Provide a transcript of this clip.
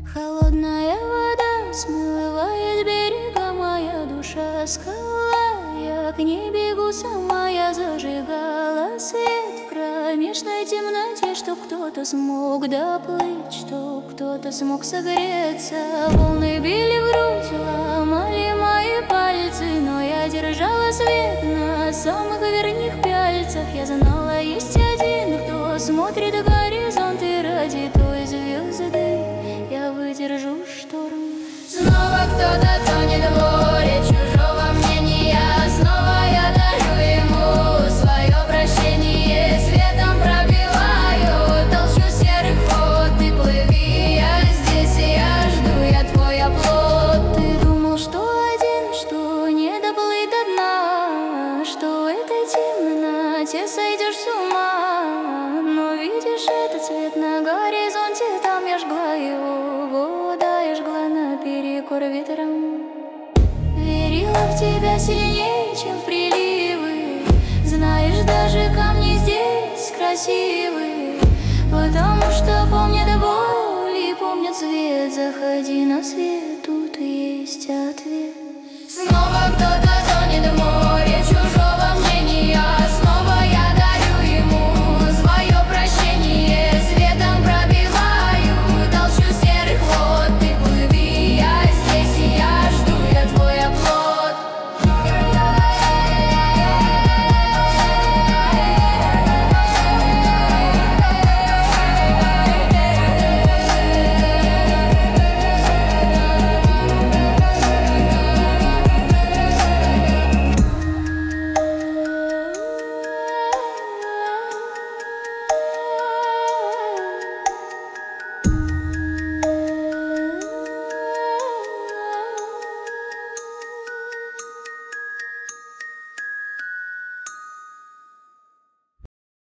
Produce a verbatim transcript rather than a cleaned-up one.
Холодная вода смывает берега, моя душа скала. Я к ней бегу сама, я зажигала свет в кромешной темноте, чтоб кто-то смог доплыть, чтоб кто-то смог согреться. Волны били в грудь, ломали мои пальцы, но я держала свет на самых верхних пяльцах. Я знала, есть один, кто смотрит горизонт, и ради той звезды я выдержу шторм. Снова кто-то тонет в море чужого мнения. Снова я дарю ему свое прощение. Светом пробиваю толщу серых вод. Ты плыви, я здесь, и я жду, я твой оплот. Ты думал, что один, что не доплыть до дна, что в этой темноте сойдешь с ума. Но видишь этот цвет на горизонте, там я жгла его, вода я жгла наперекор ветрам. Верила в тебя сильнее, чем в приливы. Знаешь, даже камни здесь красивы, потому что помнят боль и помнят свет. Заходи на свет.